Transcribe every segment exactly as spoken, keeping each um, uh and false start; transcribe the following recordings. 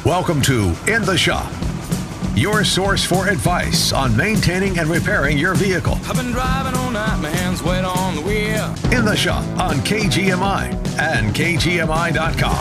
Welcome to In the Shop, your source for advice on maintaining and repairing your vehicle. I've been driving all night, my hands wet on the wheel. In the Shop on K G M I and K G M I dot com.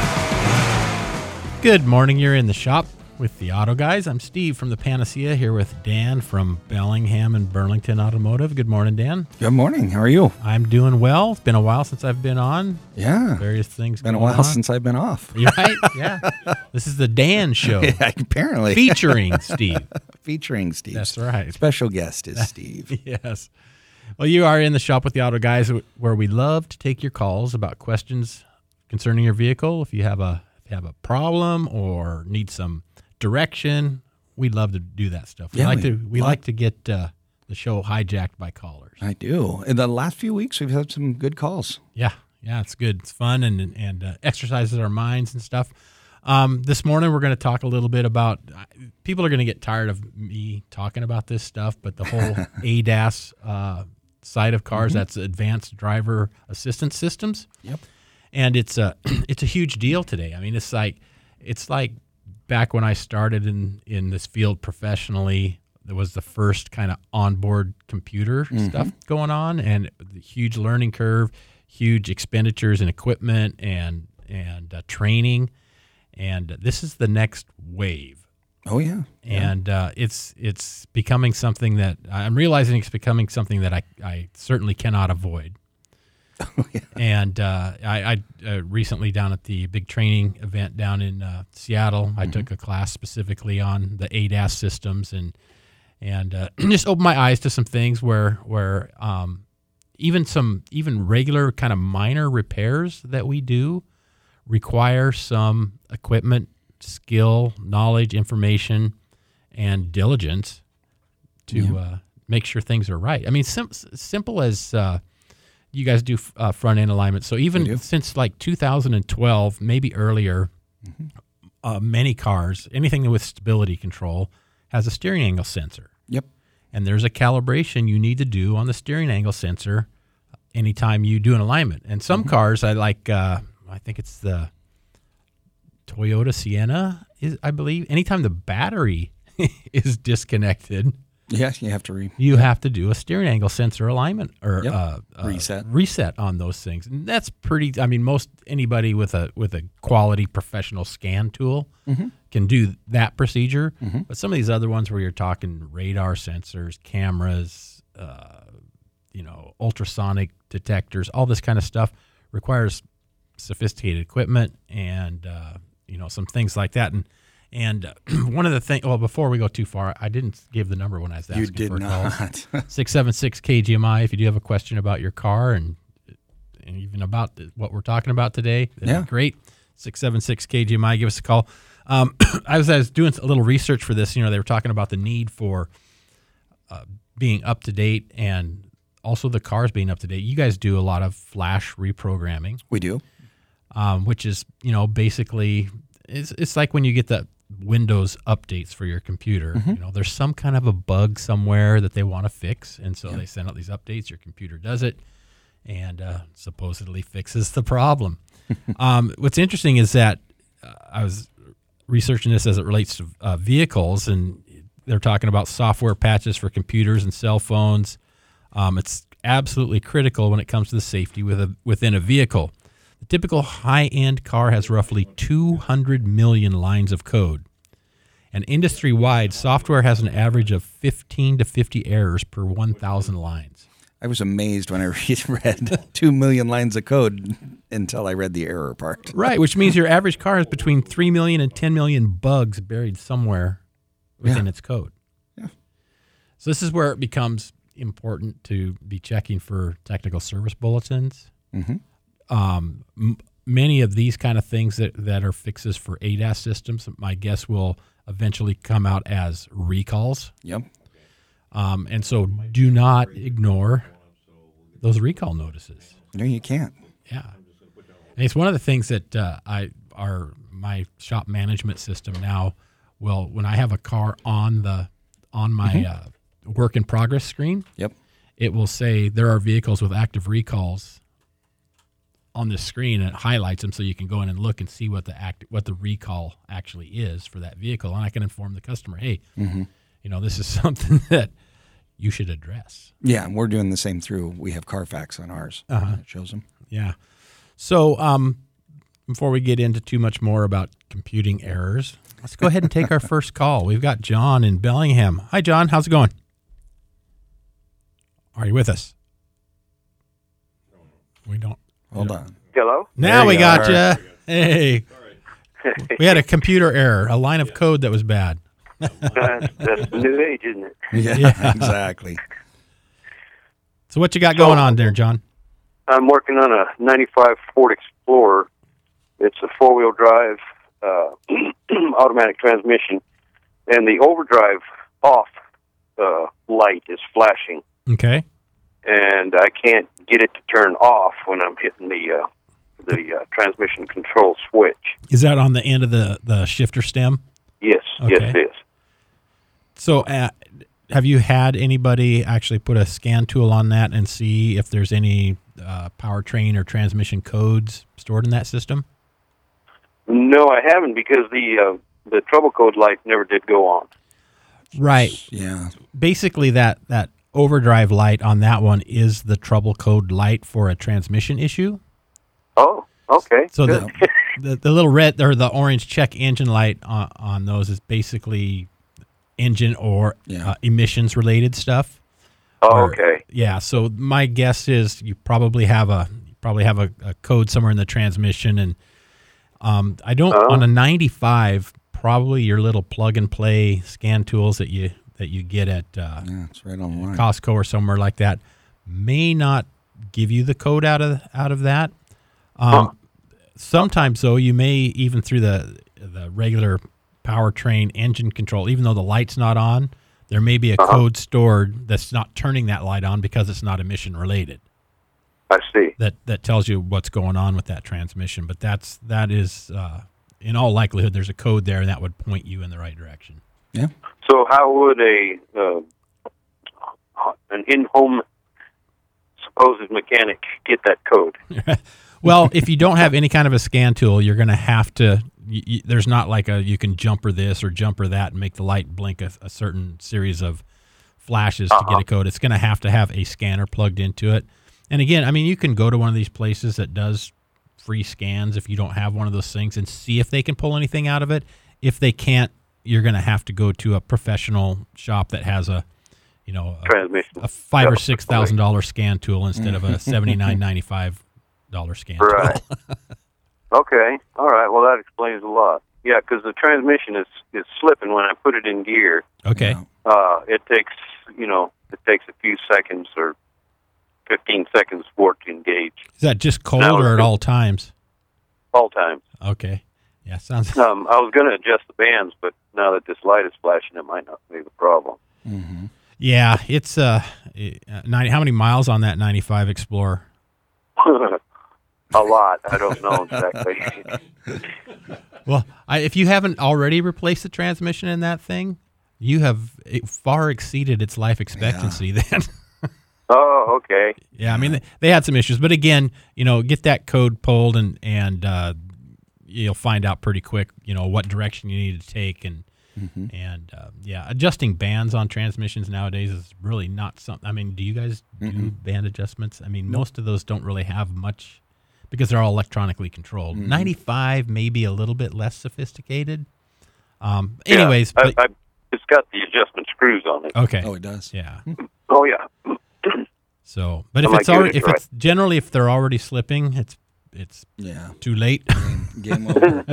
Good morning, you're in the shop with the Auto Guys. I'm Steve from the Panacea, here with Dan from Bellingham and Burlington Automotive. Good morning, Dan. Good morning. How are you? I'm doing well. It's been a while since I've been on. Yeah. Various things Been a going while on. since I've been off. You right? Yeah. This is the Dan Show. Yeah, apparently. Featuring Steve. Featuring Steve. That's right. Special guest is Steve. Yes. Well, you are in the shop with the Auto Guys, where we love to take your calls about questions concerning your vehicle. If you have a if you have a problem or need some direction, we'd love to do that stuff. We Yeah, like we to we love- like to get uh, the show hijacked by callers. I do. In the last few weeks, we've had some good calls. Yeah, yeah, it's good. It's fun and and uh, exercises our minds and stuff. Um, this morning we're going to talk a little bit about. People are going to get tired of me talking about this stuff, but the whole A D A S uh, side of cars, mm-hmm. that's Advanced Driver Assistance Systems. Yep. And it's a it's a huge deal today. I mean, it's like it's like back when I started in, in this field professionally, there was the first kind of onboard computer Mm-hmm. stuff going on, and the huge learning curve, huge expenditures in equipment and and uh, training, and this is the next wave. Oh, yeah. yeah. And uh, it's it's becoming something that I'm realizing it's becoming something that I, I certainly cannot avoid. Oh, yeah. And uh, I, I uh, recently down at the big training event down in uh, Seattle, I Mm-hmm. took a class specifically on the A D A S systems and and uh, just opened my eyes to some things where where um, even some even regular kind of minor repairs that we do require some equipment, skill, knowledge, information, and diligence to Yeah. uh, make sure things are right. I mean, sim- simple as uh, you guys do uh, front end alignment. So We even do. since like two thousand twelve, maybe earlier, Mm-hmm. uh, many cars, anything with stability control, has a steering angle sensor. Yep. And there's a calibration you need to do on the steering angle sensor anytime you do an alignment. And some Mm-hmm. cars, I like, uh, I think it's the Toyota Sienna, is I believe. Anytime the battery is disconnected, Yeah, you have to re. you have to do a steering angle sensor alignment or Yep. uh, uh, Reset. reset on those things. And that's pretty. I mean, most anybody with a with a quality professional scan tool Mm-hmm. can do that procedure. But some of these other ones where you're talking radar sensors, cameras, uh, you know, ultrasonic detectors, all this kind of stuff requires sophisticated equipment and uh, you know, some things like that. And and uh, one of the things, well, before we go too far, I didn't give the number when I was asking You did for calls. not. six seven six K G M I if you do have a question about your car and and even about the, what we're talking about today. That'd Yeah. be great. six seven six K G M I, give us a call. Um, I, was, I was doing a little research for this. You know, they were talking about the need for uh, being up to date and also the cars being up to date. You guys do a lot of flash reprogramming, We do. um, which is, you know, basically it's, it's like when you get the Windows updates for your computer. Mm-hmm. You know, there's some kind of a bug somewhere that they want to fix, and so they send out these updates. Your computer does it, and uh, supposedly fixes the problem. um, what's interesting is that uh, I was researching this as it relates to uh, vehicles, and they're talking about software patches for computers and cell phones. Um, it's absolutely critical when it comes to the safety with a, within a vehicle. The typical high-end car has roughly two hundred million lines of code. And industry-wide, software has an average of fifteen to fifty errors per one thousand lines. I was amazed when I read, read two million lines of code until I read the error part. Right, which means your average car has between three million and ten million bugs buried somewhere within Yeah. its code. Yeah. So this is where it becomes important to be checking for technical service bulletins. Mm-hmm. Um, m- many of these kind of things that, that are fixes for A D A S systems, my guess will eventually come out as recalls. Yep. Um, and so do not ignore those recall notices. No, you can't. Yeah. And it's one of the things that uh, I our my shop management system now will, when I have a car on the on my Mm-hmm. uh, work in progress screen, Yep. it will say there are vehicles with active recalls on this screen, and it highlights them so you can go in and look and see what the act, what the recall actually is for that vehicle, and I can inform the customer, hey, mm-hmm. you know, this is something that you should address. Yeah, and we're doing the same through. We have Carfax on ours. Uh-huh. It shows them. Yeah. So um, before we get into too much more about computing errors, let's go ahead and take our first call. We've got John in Bellingham. Hi, John. How's it going? Are you with us? We don't. Hold on. Hello? Now There we you got are. you. Hey. We had a computer error, a line of code that was bad. that's, that's the new age, isn't it? Yeah, Yeah. exactly. So what you got going on there, John? I'm working on a ninety-five Ford Explorer. It's a four-wheel drive, uh, automatic transmission, and the overdrive off uh, light is flashing, Okay. and I can't get it to turn off when I'm hitting the uh, the uh, transmission control switch. Is that on the end of the, the shifter stem? Yes, Okay. yes, it is. So uh, have you had anybody actually put a scan tool on that and see if there's any uh, powertrain or transmission codes stored in that system? No, I haven't, because the uh, the trouble code light never did go on. Right. Yeah. Basically, that, that overdrive light on that one is the trouble code light for a transmission issue. Oh, okay. So good. the, the the little red or the orange check engine light on, on those is basically engine or Yeah. uh, emissions related stuff. oh, Or- okay. Yeah. So my guess is you probably have a you probably have a, a code somewhere in the transmission, and um, I don't Oh. on a ninety-five. Probably your little plug and play scan tools that you that you get at uh, Yeah, it's right on the line. Costco or somewhere like that may not give you the code out of out of that. Um, Huh. Sometimes, though, you may even through the the regular powertrain engine control, even though the light's not on, there may be a Uh-huh. code stored that's not turning that light on because it's not emission related. I see. That that tells you what's going on with that transmission. But that's that is uh, in all likelihood there's a code there, and that would point you in the right direction. Yeah. So how would a uh, an in-home supposed mechanic get that code? Well, if you don't have any kind of a scan tool, you're going to have to. You, you, there's not like a you can jumper this or jumper that and make the light blink a, a certain series of flashes to get a code. It's going to have to have a scanner plugged into it. And again, I mean, you can go to one of these places that does free scans if you don't have one of those things and see if they can pull anything out of it. If they can't, you're going to have to go to a professional shop that has a, you know, a, Transmission. a five or Yep. six thousand dollar scan tool instead of a seventy nine ninety five dollar scan tool. Right. Okay. All right. Well, that explains a lot. Yeah, because the transmission is is slipping when I put it in gear. Okay. Yeah. Uh, it takes you know it takes a few seconds or fifteen seconds for it to engage. Is that just cold Now or it's at good. all times? All times. Okay. Yeah, sounds. Um, I was going to adjust the bands, but now that this light is flashing, it might not be the problem. Yeah, it's uh, uh, ninety. How many miles on that ninety-five Explorer? A lot. I don't know exactly. Well, I, if you haven't already replaced the transmission in that thing, you have it far exceeded its life expectancy. Then, Oh, okay. yeah, I mean they, they had some issues, but again, you know, get that code pulled and and uh, you'll find out pretty quick, you know, what direction you need to take and. And uh, yeah, adjusting bands on transmissions nowadays is really not something. I mean, do you guys do band adjustments? I mean, most of those don't really have much because they're all electronically controlled. ninety-five may be a little bit less sophisticated. Um, anyways, yeah, but, I, I, it's got the adjustment screws on it. okay, Oh, it does. yeah. Oh, yeah. So, but I if might it's give it already, a if try. it's generally if they're already slipping, it's it's Yeah. too late. Game over.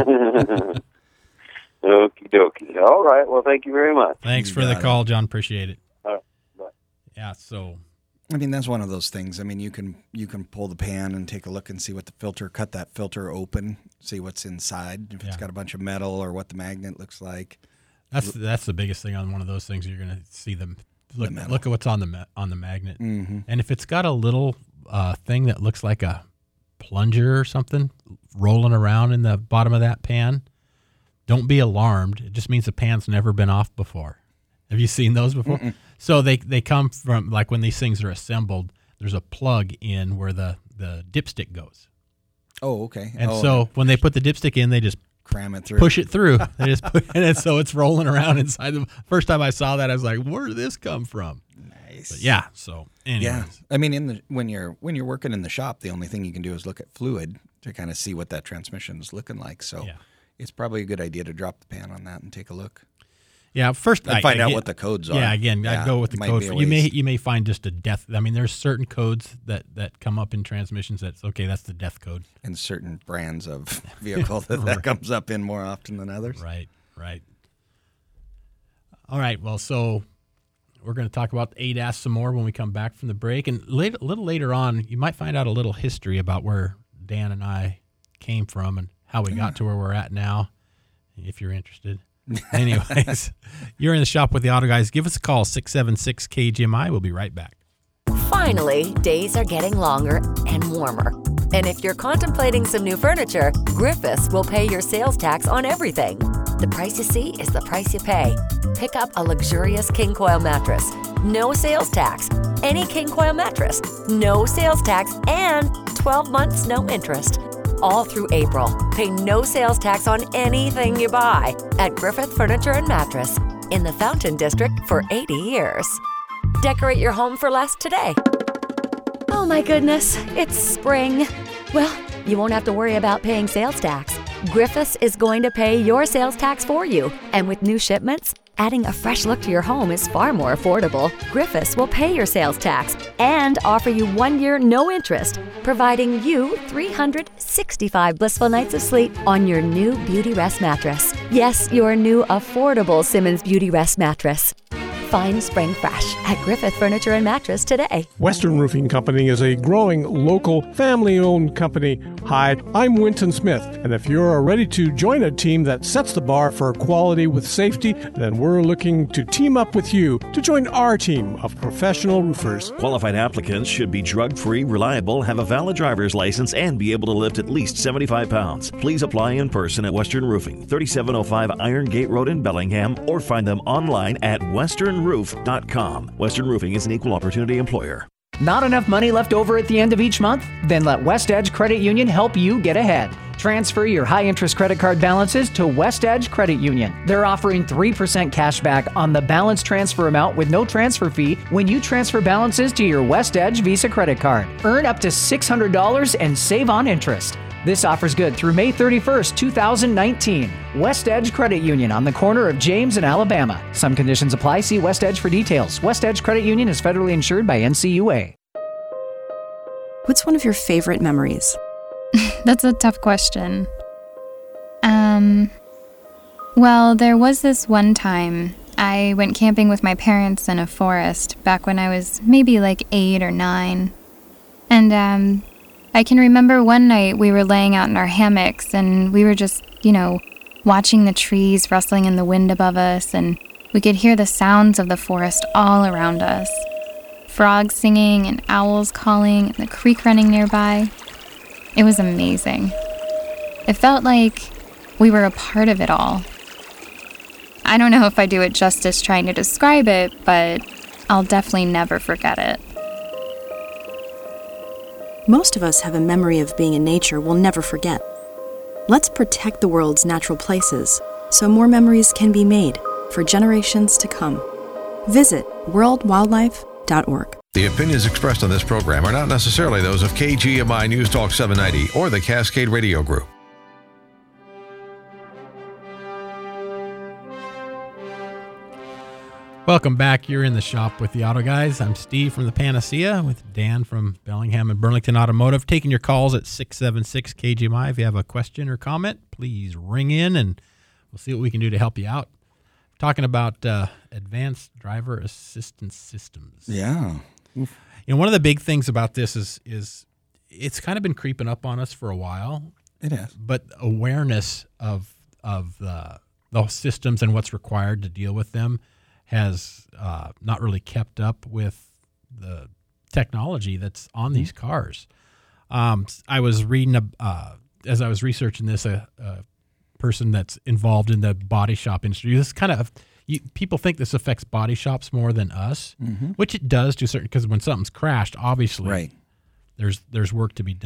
Okie dokie. All right. Well, thank you very much. Thanks You for the got it. call, John. Appreciate it. All right. Bye. Yeah. So I mean, that's one of those things. I mean, you can you can pull the pan and take a look and see what the filter, cut that filter open, see what's inside, if Yeah. it's got a bunch of metal or what the magnet looks like. that's that's the biggest thing on one of those things. You're gonna see them look metal. look at what's on the ma- on the magnet, Mm-hmm. and if it's got a little uh, thing that looks like a plunger or something rolling around in the bottom of that pan, don't be alarmed. It just means the pan's never been off before. Have you seen those before? Mm-mm. So they they come from like when these things are assembled. There's a plug in where the the dipstick goes. Oh, okay. And oh, so when they put the dipstick in, they just cram it through. push it through. They just put it in, so it's rolling around inside. The first time I saw that, I was like, "Where did this come from?" Nice. But yeah. So, anyways. Yeah. I mean, in the when you're when you're working in the shop, the only thing you can do is look at fluid to kind of see what that transmission is looking like. So, Yeah. it's probably a good idea to drop the pan on that and take a look. Yeah, first And I, find I out get- what the codes are. Yeah, again, Yeah, I go with the might code. be a For, you may ways. you may find just a death. I mean, there's certain codes that, that come up in transmissions that's okay. That's the death code. And certain brands of vehicle that that comes up in more often than others. Right, right. All right. Well, so we're going to talk about A D A S some more when we come back from the break, and late, a little later on, you might find out a little history about where Dan and I came from and how we got to where we're at now. If you're interested. Anyways, you're in the shop with the Auto Guys. Give us a call, six seven six K G M I. We'll be right back. Finally, days are getting longer and warmer. And if you're contemplating some new furniture, Griffiths will pay your sales tax on everything. The price you see is the price you pay. Pick up a luxurious king coil mattress. No sales tax. Any king coil mattress. No sales tax and twelve months no interest. All through April. Pay no sales tax on anything you buy at Griffith Furniture and Mattress in the Fountain District for eighty years. Decorate your home for less today. Oh my goodness, it's spring. Well, you won't have to worry about paying sales tax. Griffiths is going to pay your sales tax for you. And with new shipments, adding a fresh look to your home is far more affordable. Griffiths will pay your sales tax and offer you one year no interest, providing you three hundred sixty-five blissful nights of sleep on your new Beauty Rest mattress. Yes, your new affordable Simmons Beauty Rest mattress. Find spring fresh at Griffith Furniture and Mattress today. Western Roofing Company is a growing, local, family-owned company. Hi, I'm Winton Smith, and if you're ready to join a team that sets the bar for quality with safety, then we're looking to team up with you to join our team of professional roofers. Qualified applicants should be drug-free, reliable, have a valid driver's license, and be able to lift at least seventy-five pounds. Please apply in person at Western Roofing, thirty-seven oh five Iron Gate Road in Bellingham, or find them online at western roof dot com. Western Roofing is an equal opportunity employer. Not enough money left over at the end of each month? Then let West Edge Credit Union help you get ahead. Transfer your high-interest credit card balances to West Edge Credit Union. They're offering three percent cash back on the balance transfer amount with no transfer fee when you transfer balances to your West Edge Visa credit card. Earn up to six hundred dollars and save on interest. This offer's good through May thirty-first, two thousand nineteen. West Edge Credit Union on the corner of James and Alabama. Some conditions apply. See West Edge for details. West Edge Credit Union is federally insured by N C U A. What's one of your favorite memories? That's a tough question. Um, well, there was this one time I went camping with my parents in a forest back when I was maybe like eight or nine. And, um, I can remember one night we were laying out in our hammocks and we were just, you know, watching the trees rustling in the wind above us, and we could hear the sounds of the forest all around us. Frogs singing and owls calling and the creek running nearby. It was amazing. It felt like we were a part of it all. I don't know if I do it justice trying to describe it, but I'll definitely never forget it. Most of us have a memory of being in nature we'll never forget. Let's protect the world's natural places so more memories can be made for generations to come. Visit world wildlife dot org. The opinions expressed on this program are not necessarily those of K G M I News Talk seven ninety or the Cascade Radio Group. Welcome back. You're in the shop with the Auto Guys. I'm Steve from the Panacea with Dan from Bellingham and Burlington Automotive. Taking your calls at six seven six K G M I. If you have a question or comment, please ring in and we'll see what we can do to help you out. Talking about uh, advanced driver assistance systems. Yeah. You know, one of the big things about this is is it's kind of been creeping up on us for a while. It has. But awareness of of uh, the systems and what's required to deal with them has uh, not really kept up with the technology that's on these cars. Um, I was reading, a, uh, as I was researching this, a, a person that's involved in the body shop industry. This kind of, you, people think this affects body shops more than us, mm-hmm. which it does to a certain, because when something's crashed, obviously right. there's there's work to be done.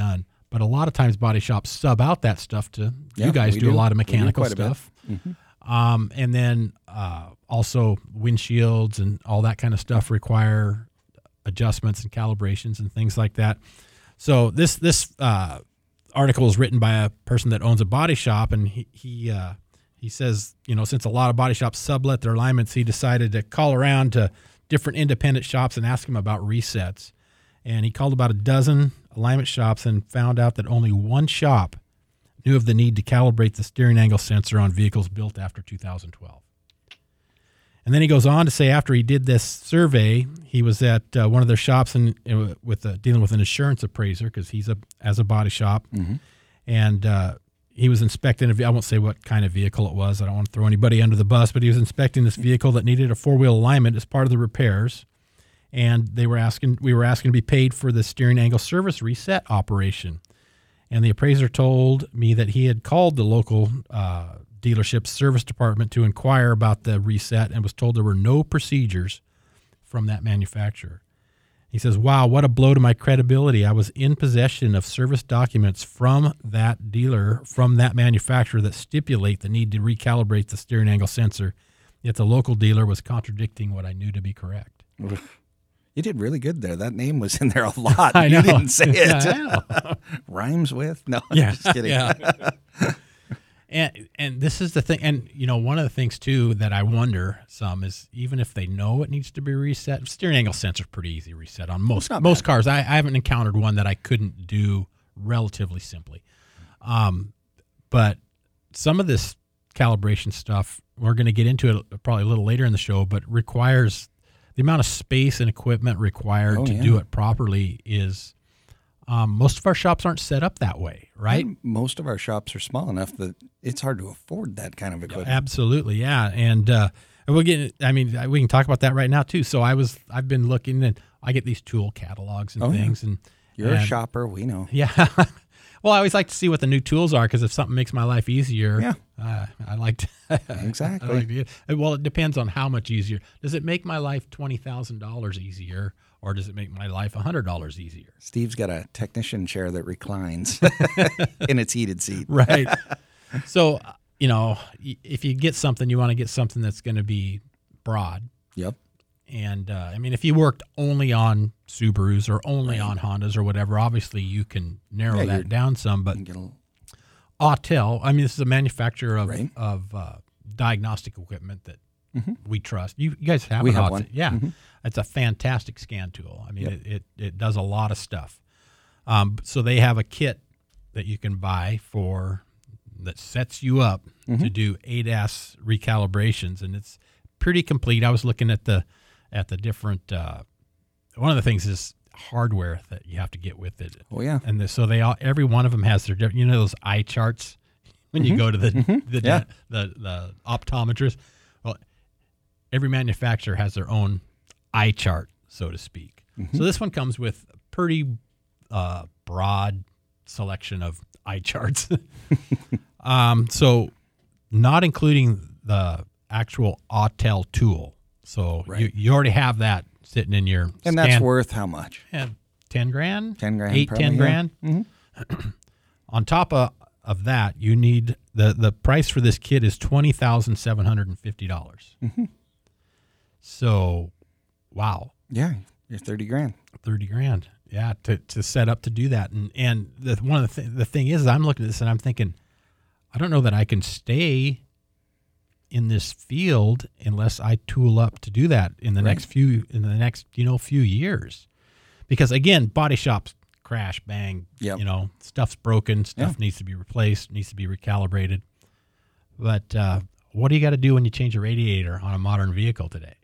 But a lot of times body shops sub out that stuff to, Yeah, you guys we do, do. a lot of We do mechanical quite a bit. stuff. Mhm. Um, and then uh, also windshields and all that kind of stuff require adjustments and calibrations and things like that. So this this uh, article is written by a person that owns a body shop, and he he, uh, he says, you know, since a lot of body shops sublet their alignments, he decided to call around to different independent shops and ask them about resets. And he called about a dozen alignment shops and found out that only one shop knew of the need to calibrate the steering angle sensor on vehicles built after two thousand twelve. And then he goes on to say after he did this survey, he was at uh, one of their shops and uh, with uh, dealing with an insurance appraiser because he's a as a body shop, Mhm. and uh, he was inspecting. A, I won't say what kind of vehicle it was. I don't want to throw anybody under the bus, but he was inspecting this vehicle that needed a four wheel alignment as part of the repairs. And they were asking, we were asking to be paid for the steering angle service reset operation. And the appraiser told me that he had called the local uh, dealership service department to inquire about the reset and was told there were no procedures from that manufacturer. He says, wow, what a blow to my credibility. I was in possession of service documents from that dealer, from that manufacturer that stipulate the need to recalibrate the steering angle sensor, yet the local dealer was contradicting what I knew to be correct. You did really good there. That name was in there a lot. I know. You didn't say it. Yeah, I know. Rhymes with? No, Yeah, just kidding. yeah. And and this is the thing, and you know, one of the things too that I wonder some is even if they know it needs to be reset, steering angle sensor is pretty easy to reset on most most bad. cars. I, I haven't encountered one that I couldn't do relatively simply. Um, but some of this calibration stuff, we're going to get into it probably a little later in the show, but requires the amount of space and equipment required Oh, to yeah. do it properly is. Um, most of our shops aren't set up that way, right? And most of our shops are small enough that it's hard to afford that kind of equipment. Absolutely, yeah, and uh, and we'll get. I mean, we can talk about that right now too. So I was, I've been looking, and I get these tool catalogs and Oh, yeah. things, and You're a and- shopper, we know. Yeah. Well, I always like to see what the new tools are because if something makes my life easier, Yeah. uh, I like to. Exactly. I like to get- well, it depends on how much easier. Does it make my life twenty thousand dollars easier, or does it make my life a hundred dollars easier? Steve's got a technician chair that reclines in its heated seat. Right. So, uh, you know, y- if you get something, you want to get something that's going to be broad. Yep. And uh, I mean, if you worked only on Subarus or only on Hondas or whatever, obviously you can narrow Yeah, that you're- down some. But You get a little- Autel, I mean, this is a manufacturer of Right. of uh, diagnostic equipment that Mhm. we trust. You, you guys have We an have Autel. one. Yeah, Mhm. it's a fantastic scan tool. I mean, Yep. it, it it does a lot of stuff. Um, so they have a kit that you can buy for that sets you up Mm-hmm. to do A D A S recalibrations, and it's pretty complete. I was looking at the at the different. Uh, one of the things is hardware that you have to get with it. Oh, yeah. And the, so they all every one of them has their different. You know those eye charts when you Mhm. go to the Mhm. the, Yeah. the the optometrist. Well, every manufacturer has their own eye chart, so to speak. Mhm. So this one comes with a pretty uh, broad selection of eye charts. um, so not including the actual Autel tool. So you, Right. you already have that sitting in your And that's scan- worth how much? yeah, ten grand, ten grand, eight, probably, ten yeah. grand. Mhm. On top of, of that, you need the, the price for this kit is twenty thousand seven hundred and fifty dollars. Mhm. So, wow, Yeah, you're thirty grand. thirty grand, yeah, to, to set up to do that. And and the one of the th- the thing is, I'm looking at this and I'm thinking, I don't know that I can stay in this field unless I tool up to do that in the Right. next few in the next you know few years, because again, body shops crash, bang, Yep. you know, stuff's broken, stuff Yeah. needs to be replaced, needs to be recalibrated. But uh, what do you got to do when you change a radiator on a modern vehicle today?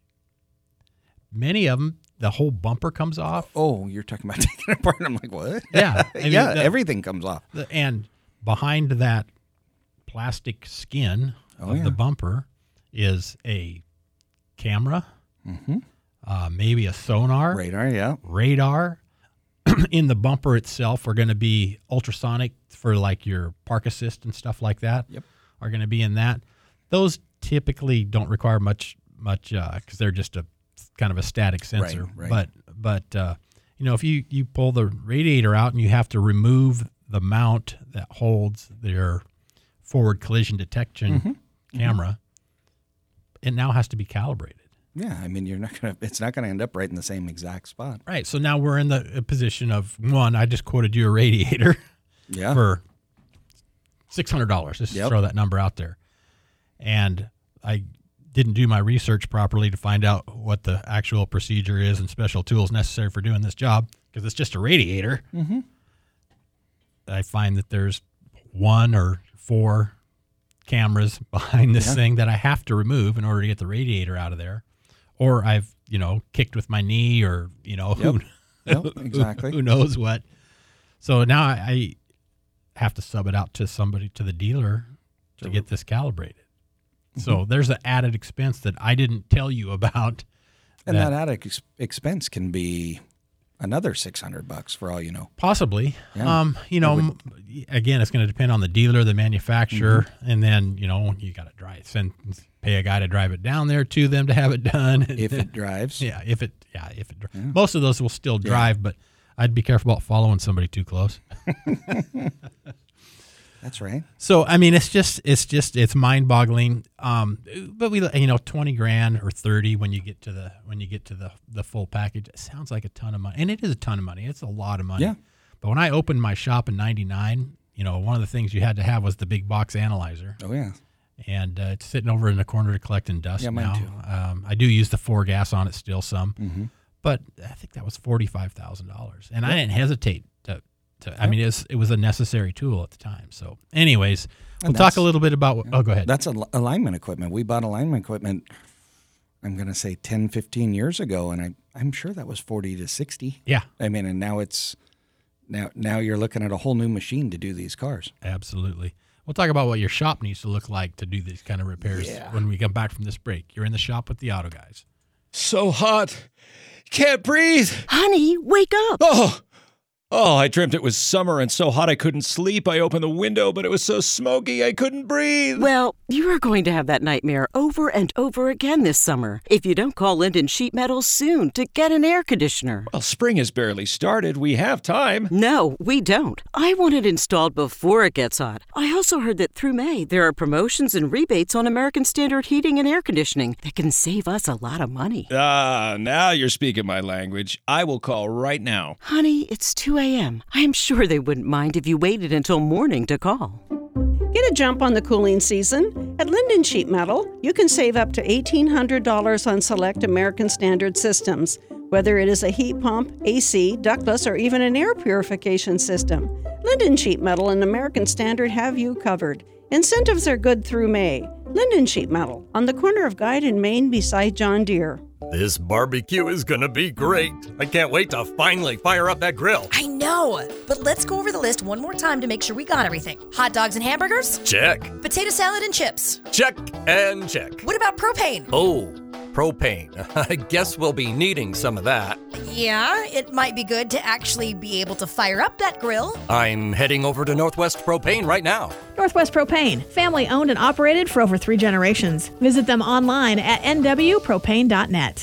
Many of them, the whole bumper comes off. Oh, you're talking about taking it apart. I'm like, what? Yeah, I mean, yeah, the- everything comes off. The- and behind that plastic skin Oh, of yeah. the bumper is a camera, Mm-hmm. uh, maybe a sonar, Radar, yeah. radar. In the bumper itself are going to be ultrasonic for like your park assist and stuff like that. Yep. Are going to be in that. Those typically don't require much much because they're just a kind of a static sensor. right. But but uh, you know if you you pull the radiator out and you have to remove the mount that holds their forward collision detection Mhm. camera, it now has to be calibrated. Yeah, I mean, you're not gonna. It's not gonna end up right in the same exact spot. Right. So now we're in the uh, position of one. I just quoted you a radiator. Yeah. For six hundred dollars. Just Yep. throw that number out there. And I didn't do my research properly to find out what the actual procedure is and special tools necessary for doing this job, because it's just a radiator. Mm-hmm. I find that there's one or four cameras behind this Yeah. thing that I have to remove in order to get the radiator out of there. Or I've, you know, kicked with my knee, or, you know, who, Yep. Yep, exactly. who knows what. So now I, I have to sub it out to somebody, to the dealer, to get this calibrated. So there's an added expense that I didn't tell you about. And that, that added ex- expense can be another six hundred bucks for all you know. Possibly. Yeah. Um, you know, m again, it's going to depend on the dealer, the manufacturer, Mm-hmm. and then, you know, you got to drive, send, pay a guy to drive it down there to them to have it done. If it drives. Yeah, if it, yeah, if it, dri- Yeah. most of those will still Yeah. drive, but I'd be careful about following somebody too close. That's right. So, I mean, it's just, it's just, it's mind boggling. Um, but we, you know, twenty grand or thirty when you get to the, when you get to the, the full package, it sounds like a ton of money, and it is a ton of money. It's a lot of money. Yeah. But when I opened my shop in ninety-nine, you know, one of the things you had to have was the big box analyzer. Oh yeah. And uh, it's sitting over in the corner to collecting dust Yeah, mine now. too. Um, I do use the four gas on it still some, Mm-hmm. but I think that was forty-five thousand dollars, and I didn't hesitate to. to I mean, it was, it was a necessary tool at the time. So, anyways, we'll And talk that's- a little bit about. What, oh, go ahead. That's al- alignment equipment. We bought alignment equipment, I'm going to say ten, fifteen years ago, and I, I'm sure that was forty to sixty. Yeah. I mean, and now it's, now now you're looking at a whole new machine to do these cars. Absolutely. We'll talk about what your shop needs to look like to do these kind of repairs Yeah. when we come back from this break. You're in the shop with the Auto Guys. So hot. Can't breathe. Honey, wake up. Oh. Oh, I dreamt it was summer and so hot I couldn't sleep. I opened the window, but it was so smoky I couldn't breathe. Well, you are going to have that nightmare over and over again this summer if you don't call Linden Sheet Metal soon to get an air conditioner. Well, spring has barely started. We have time. No, we don't. I want it installed before it gets hot. I also heard that through May, there are promotions and rebates on American Standard heating and air conditioning that can save us a lot of money. Ah, now you're speaking my language. I will call right now. Honey, it's two a.m. I am sure they wouldn't mind if you waited until morning to call. Get a jump on the cooling season. At Linden Sheet Metal, you can save up to eighteen hundred dollars on select American Standard systems, whether it is a heat pump, A C, ductless, or even an air purification system. Linden Sheet Metal and American Standard have you covered. Incentives are good through May. Linden Sheet Metal, on the corner of Guide and Main beside John Deere. This barbecue is gonna be great. I can't wait to finally fire up that grill. I know, but let's go over the list one more time to make sure we got everything. Hot dogs and hamburgers? Check. Potato salad and chips? Check and check. What about propane? Oh, propane. I guess we'll be needing some of that. Yeah, it might be good to actually be able to fire up that grill. I'm heading over to Northwest Propane right now. Northwest Propane, family owned and operated for over three generations. Visit them online at n w propane dot net.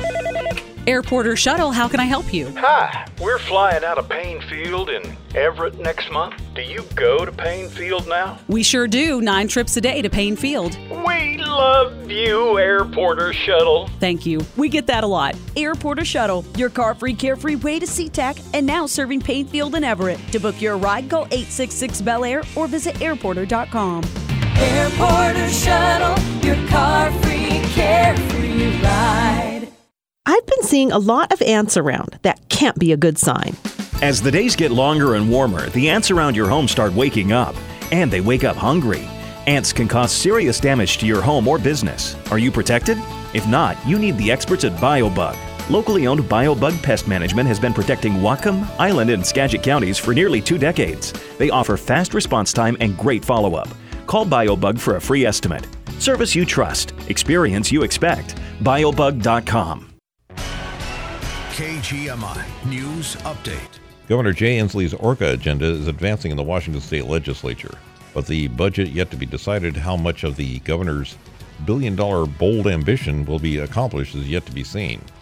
Airporter Shuttle, how can I help you? Hi, we're flying out of Payne Field in Everett next month. Do you go to Payne Field now? We sure do. Nine trips a day to Payne Field. We love you, Airporter Shuttle. Thank you. We get that a lot. Airporter Shuttle, your car-free, carefree way to SeaTac, and now serving Payne Field and Everett. To book your ride, call eight six six Bel Air or visit airporter dot com. Airporter Shuttle, your car-free, carefree ride. I've been seeing a lot of ants around. That can't be a good sign. As the days get longer and warmer, the ants around your home start waking up, and they wake up hungry. Ants can cause serious damage to your home or business. Are you protected? If not, you need the experts at BioBug. Locally owned BioBug Pest Management has been protecting Whatcom, Island, and Skagit counties for nearly two decades. They offer fast response time and great follow-up. Call BioBug for a free estimate. Service you trust. Experience you expect. biobug dot com. K G M I News Update. Governor Jay Inslee's ORCA agenda is advancing in the Washington State Legislature, but the budget yet to be decided. How much of the governor's billion-dollar bold ambition will be accomplished is yet to be seen.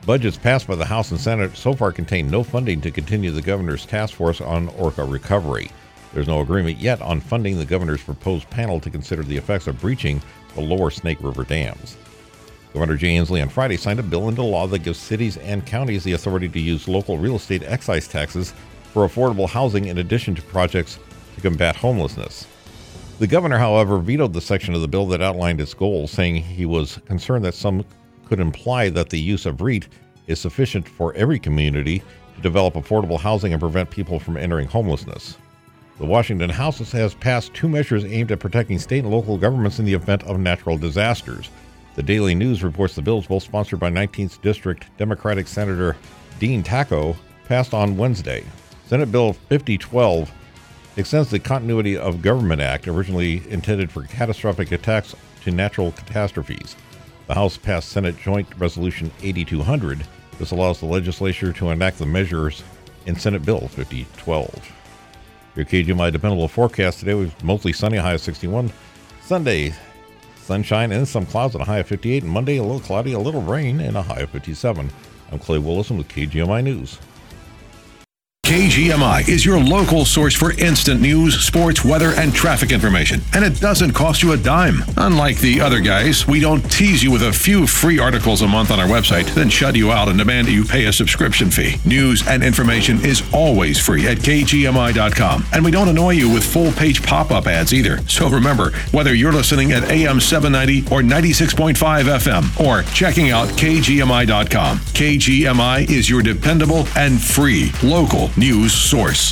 Budgets passed by the House and Senate so far contain no funding to continue the governor's task force on Orca recovery. There's no agreement yet on funding the governor's proposed panel to consider the effects of breaching the lower Snake River dams. Governor Jay Inslee on Friday signed a bill into law that gives cities and counties the authority to use local real estate excise taxes for affordable housing in addition to projects to combat homelessness. The governor, however, vetoed the section of the bill that outlined its goals, saying he was concerned that some could imply that the use of REIT is sufficient for every community to develop affordable housing and prevent people from entering homelessness. The Washington House has passed two measures aimed at protecting state and local governments in the event of natural disasters. The Daily News reports the bills, both sponsored by nineteenth District Democratic Senator Dean Tacko, passed on Wednesday. Senate Bill fifty twelve extends the Continuity of Government Act, originally intended for catastrophic attacks to natural catastrophes. The House passed Senate Joint Resolution eighty-two hundred. This allows the legislature to enact the measures in Senate Bill fifty twelve. Your K G M I dependable forecast today was mostly sunny, a high of sixty-one. Sunday, sunshine and some clouds at a high of fifty-eight. And Monday, a little cloudy, a little rain, and a high of fifty-seven. I'm Clay Willison with K G M I News. K G M I is your local source for instant news, sports, weather, and traffic information. And it doesn't cost you a dime. Unlike the other guys, we don't tease you with a few free articles a month on our website, then shut you out and demand that you pay a subscription fee. News and information is always free at K G M I dot com. And we don't annoy you with full-page pop-up ads either. So remember, whether you're listening at A M seven ninety or ninety-six point five F M or checking out K G M I dot com, K G M I is your dependable and free local news source.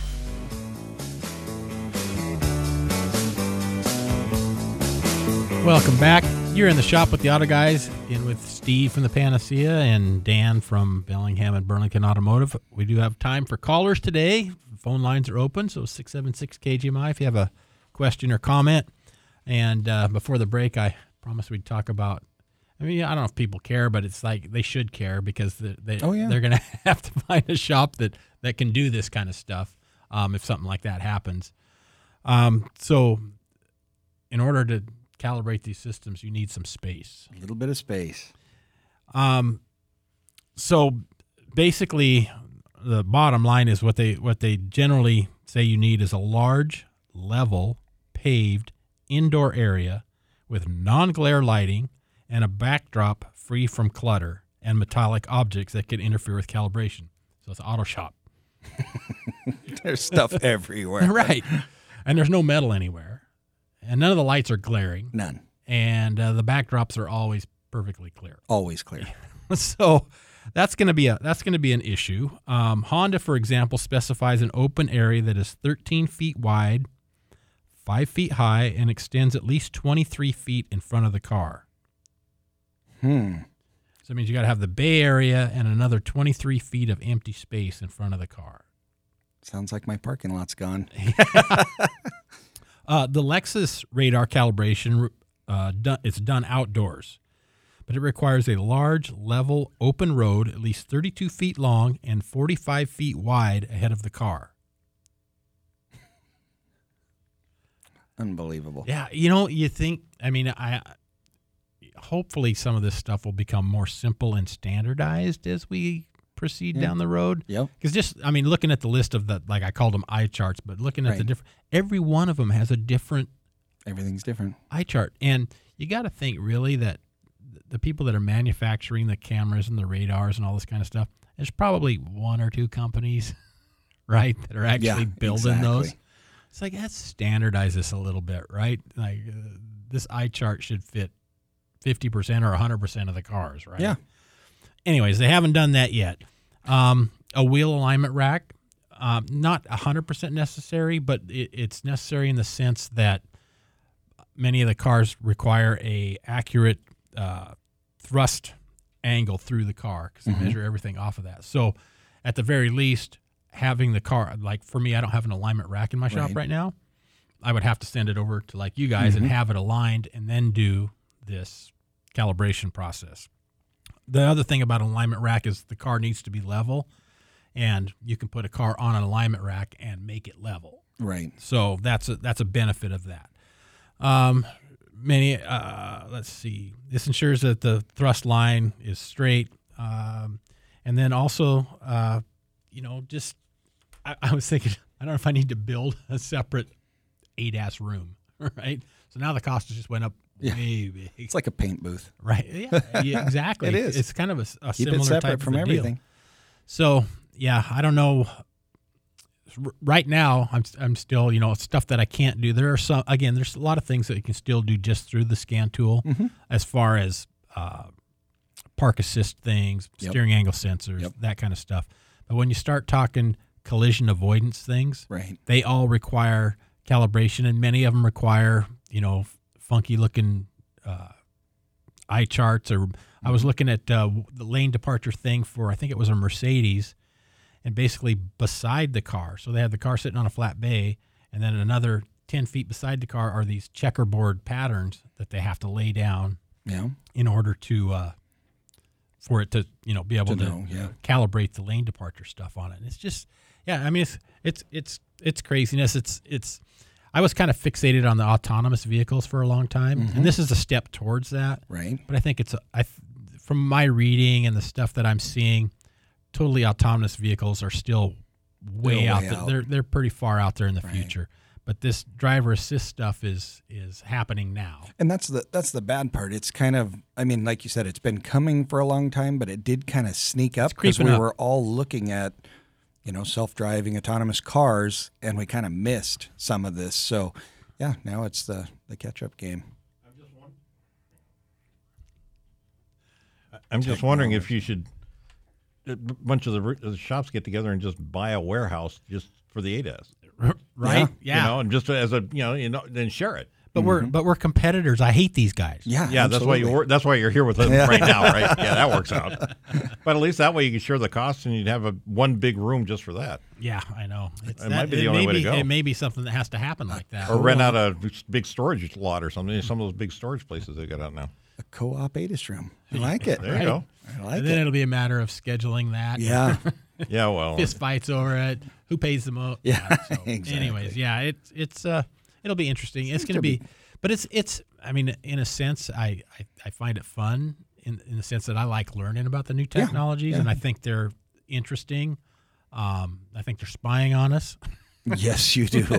Welcome back. You're in the shop with the Auto Guys, in with Steve from the Panacea and Dan from Bellingham and Burlington Automotive. We do have time for callers today. Phone lines are open, so six seven six K G M I if you have a question or comment. And uh, before the break, I promised we'd talk about, I mean, I don't know if people care, but it's like they should care because they, they, oh, yeah. they're going to have to find a shop that, that can do this kind of stuff um, if something like that happens. Um, so in order to calibrate these systems, you need some space. A little bit of space. Um, so basically, the bottom line is what they what they generally say you need is a large, level, paved indoor area with non-glare lighting and a backdrop free from clutter and metallic objects that could interfere with calibration. So it's an auto shop. There's stuff everywhere. Right. And there's no metal anywhere. And none of the lights are glaring. None. And uh, the backdrops are always perfectly clear. Always clear. So that's going to be a that's going to be an issue. Um, Honda, for example, specifies an open area that is thirteen feet wide, five feet high, and extends at least twenty-three feet in front of the car. Hmm. So it means you got to have the bay area and another twenty-three feet of empty space in front of the car. Sounds like my parking lot's gone. uh, the Lexus radar calibration, uh, done, it's done outdoors, but it requires a large, level, open road at least thirty-two feet long and forty-five feet wide ahead of the car. Unbelievable. Yeah, you know, you think, I mean, I hopefully some of this stuff will become more simple and standardized as we proceed yeah. down the road. Yep. Because just, I mean, looking at the list of the, like I called them eye charts, but looking at right. the different, every one of them has a different. Everything's different. Eye chart. And you got to think really that the people that are manufacturing the cameras and the radars and all this kind of stuff, there's probably one or two companies, right, that are actually yeah, building exactly. those. It's like, let's standardize this a little bit, right? Like uh, this eye chart should fit fifty percent or one hundred percent of the cars, right? Yeah. Anyways, they haven't done that yet. Um, a wheel alignment rack, um, not one hundred percent necessary, but it, it's necessary in the sense that many of the cars require a accurate uh, thrust angle through the car because they mm-hmm. measure everything off of that. So at the very least, having the car, like for me, I don't have an alignment rack in my shop right, right now. I would have to send it over to like you guys mm-hmm. and have it aligned and then do this calibration process. The other thing about an alignment rack is the car needs to be level, and you can put a car on an alignment rack and make it level. Right. So that's a, that's a benefit of that. Um, many, uh, let's see. This ensures that the thrust line is straight. Um, and then also, uh, you know, just I, I was thinking, I don't know if I need to build a separate A D A S room, right? So now the cost just went up Yeah. way big. It's like a paint booth. Right. Yeah, yeah, exactly. It is. It's kind of a, a Keep similar it separate type from of a deal. everything. So, yeah, I don't know. R- Right now, I'm I'm still, you know, stuff that I can't do. There are some, again, there's a lot of things that you can still do just through the scan tool, Mhm. as far as uh, park assist things, Yep. steering angle sensors, Yep. that kind of stuff. But when you start talking collision avoidance things, Right. they all require calibration, and many of them require, you know, funky looking uh, eye charts. Or I was looking at uh, the lane departure thing for, I think it was a Mercedes, and basically beside the car. So they had the car sitting on a flat bay, and then another ten feet beside the car are these checkerboard patterns that they have to lay down Yeah. in order to, uh, for it to, you know, be able To to, know, yeah. calibrate the lane departure stuff on it. And it's just, yeah, I mean, it's, it's, it's, it's craziness. It's, it's, I was kind of fixated on the autonomous vehicles for a long time, Mhm. and this is a step towards that. Right. But I think it's, a, I, th- from my reading and the stuff that I'm seeing, totally autonomous vehicles are still way They're out way there. out. They're they're pretty far out there in the future. But this driver assist stuff is is happening now. And that's the that's the bad part. It's kind of, I mean, like you said, it's been coming for a long time, but it did kind of sneak up because creeping we up. were all looking at, you know, self-driving autonomous cars, and we kind of missed some of this. So, yeah, now it's the the catch-up game. I'm just wondering if you should, a bunch of the, r- the shops get together and just buy a warehouse just for the A D A S. Right? Yeah. You know, and just as a, you know, you know, then share it. But we're but we're competitors. I hate these guys. Yeah, Yeah, that's why you wor- that's why you're here with us Yeah. right now, right? Yeah, that works out. But at least that way you can share the costs, and you'd have a one big room just for that. Yeah, I know. It's It that- might be the it only may way to be- go. It may be something that has to happen like that. Or rent out a big storage lot or something. Some of those big storage places they got out now. A co-op A D A S room. I like it. There you go. I like and then it. it'll be a matter of scheduling that. Yeah. Yeah, well. Fist fights over it. Who pays the most? Yeah, so, exactly. Anyways, yeah, it's it's uh it'll be interesting. It's going to be, but it's it's. I mean, in a sense, I I, I find it fun in in the sense that I like learning about the new Yeah, technologies, yeah. and I think they're interesting. Um, I think they're spying on us. Yes, you do.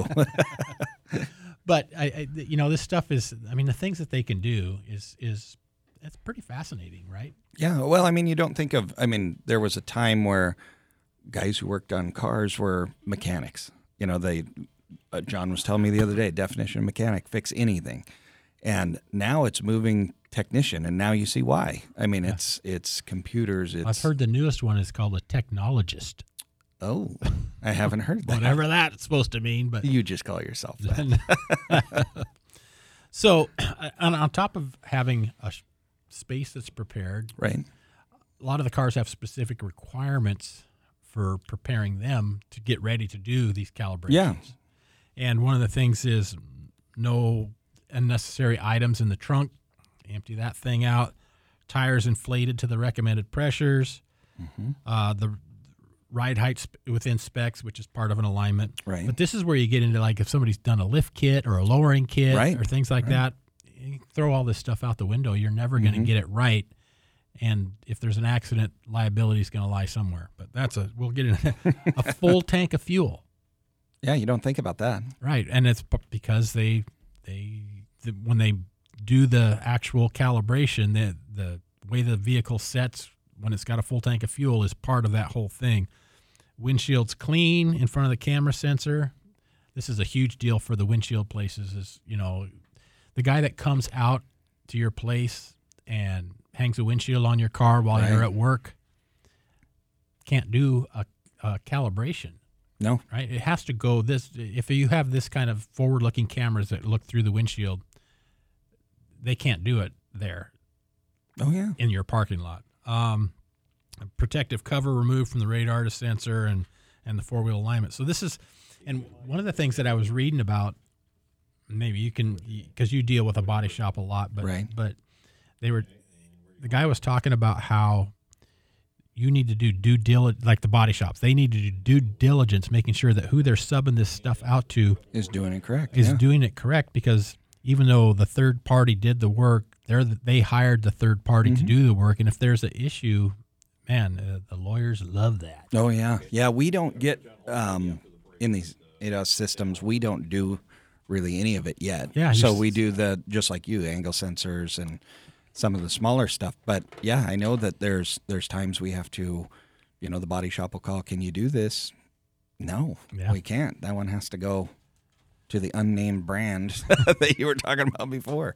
But I, I, you know, this stuff is. I mean, the things that they can do is is it's pretty fascinating, right? Yeah, well, I mean, you don't think of, I mean, there was a time where guys who worked on cars were mechanics. You know, they, uh, John was telling me the other day, definition of mechanic, fix anything. And now it's moving technician, and now you see why. I mean, it's it's computers. It's, I've heard the newest one is called a technologist. Oh, I haven't heard that. Whatever that's supposed to mean, but You just call yourself that. So, on, on top of having a sh- space that's prepared, right? A lot of the cars have specific requirements for preparing them to get ready to do these calibrations. Yeah. And one of the things is no unnecessary items in the trunk. Empty that thing out. Tires inflated to the recommended pressures. Mm-hmm. Uh, the ride height sp- within specs, which is part of an alignment. Right. But this is where you get into, like, if somebody's done a lift kit or a lowering kit Right. or things like Right. that, you throw all this stuff out the window. You're never going to Mhm. get it right. And if there's an accident, liability is going to lie somewhere. But that's a, we'll get into a full tank of fuel. Yeah, you don't think about that. Right. And it's p- because they, they, the, when they do the actual calibration, the, the way the vehicle sets when it's got a full tank of fuel is part of that whole thing. Windshield's clean in front of the camera sensor. This is a huge deal for the windshield places. Is, you know, the guy that comes out to your place and hangs a windshield on your car while Right. you're at work can't do a, a calibration. No. Right? It has to go this. If you have this kind of forward-looking cameras that look through the windshield, they can't do it there. Oh, yeah. In your parking lot. Um, protective cover removed from the radar to sensor and, and the four-wheel alignment. So this is, and one of the things that I was reading about, maybe you can, because you deal with a body shop a lot, but Right. but they were, the guy was talking about how you need to do due diligence, like the body shops, they need to do due diligence, making sure that who they're subbing this stuff out to Is doing it correct. is yeah. doing it correct, because even though the third party did the work, they're the, they hired the third party to Mhm. do the work, and if there's an issue, Man, uh, the lawyers love that. Oh, yeah. Yeah, we don't get, um, in these A D A S systems, we don't do really any of it yet. Yeah. So you're- we do the, just like you, angle sensors and some of the smaller stuff. But, yeah, I know that there's there's times we have to, you know, the body shop will call, can you do this? No, Yeah. we can't. That one has to go to the unnamed brand that you were talking about before.